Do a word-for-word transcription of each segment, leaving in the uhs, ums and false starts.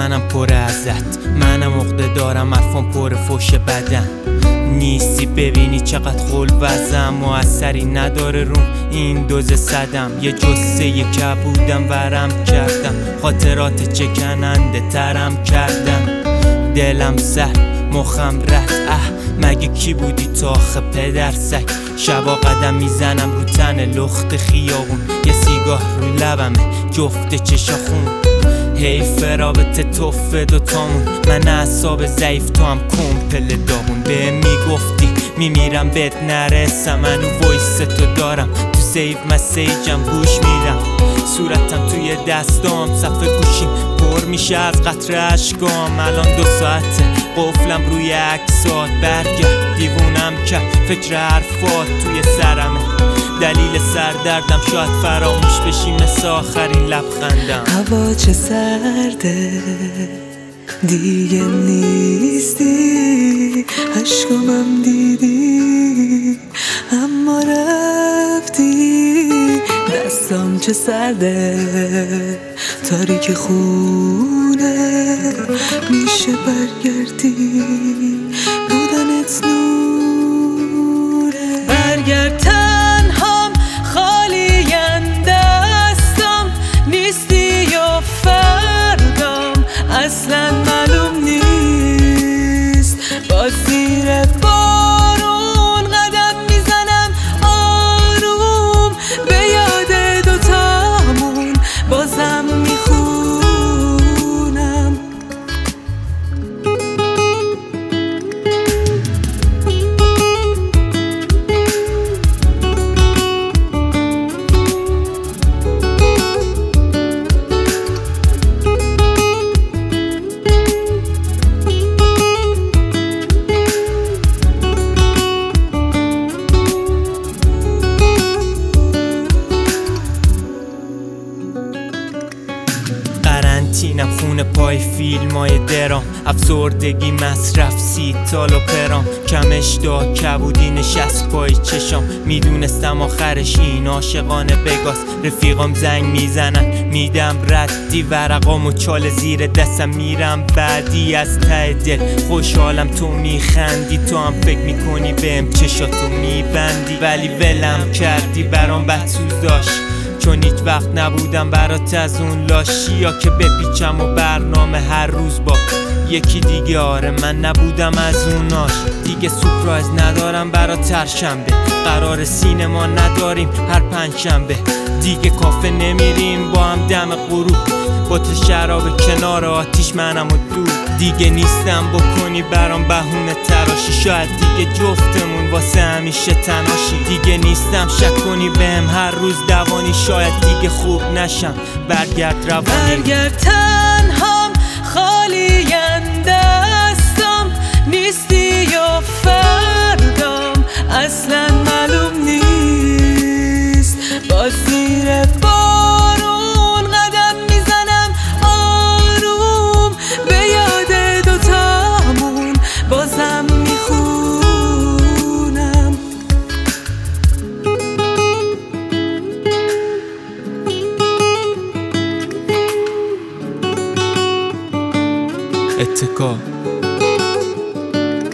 منم پر ازت، منم عقده دارم، حرفم پر فوش بدن. نیستی ببینی چقدر خل وزم، موثری نداره روم این دوز صدم. یه جسه یه کبودم ورم کردم، خاطرات چکننده ترم کردم. دلم سر مخم رد، اه مگه کی بودی تا آخه پدر سگ. شبا قدم میزنم رو تن لخت خیابون، یه سیگار رو لبمه جفت چشاخون. حیف رابطه توف دوتامون، من اعصاب ضعیف تو هم کمپل داغون. به میگفتی میمیرم بهت نرسم، منو وایس تو دارم تو سیو مسیجم گوش میدم. صورتم توی دستام صفحه گوشیم پر میشه از قطره اشکام. الان دو ساعته قفلم روی عکسات، برگرد دیوونم کرد فکر حرفات توی سرمه. دلیل سردردم شاید فراموش بشی مثل آخرین لبخندم. هوا چه سرده دیگه نیستی، عشقامم دیدی اما رفتی. دستام چه سرده تاریک خونه، میشه برگردی بودنت نوره. برگرد تنهام خالیم دستم، نیستی یا فردام اصلا معلوم نیست. با زیر بارون قدم میزنم آروم، به یاد دوتامون بازم میخونم. قرنطینم خونه پای فیلم های درام، افسردگی مصرف سیتال و پرام. کم اشتها کبودی نشست پای چشام، میدونستم آخرش این عاشقانه بگاست. رفیقام زنگ میزنن میدم ردی، ورقام و چال زیر دستم میرم بعدی. از ته دل خوشحالم تو میخندی، تو هم فکر میکنی بهم چشاتو میبندی. ولی ولم کردی برام بسوز داشت، چون هیچ وقت نبودم برات از اون لاشی. یا که بپیچم و برنامه هر روز با یکی دیگه. آره من نبودم از اوناش دیگه. سورپرایز ندارم برات هر شنبه، قرار سینما نداریم هر پنجشنبه. دیگه کافه نمیریم با هم دم غروب، با تو شراب کنار آتیش منم و دور. دیگه نیستم بکنی برام بهونه تراشی، شاید دیگه جفتمون واسه همیشه تناشی. دیگه نیستم شک کنی بهم هر روز دوانی، شاید دیگه خوب نشم برگرد روانی. برگرد تنهام خالیم دستم، نیستی یا فردام اصلا معلوم نیست. با زیر بارون قدم میزنم آروم، به یاد دوتامون بازم میخونم. اتکا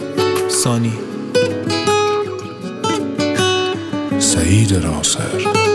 سانی سعید ناصر.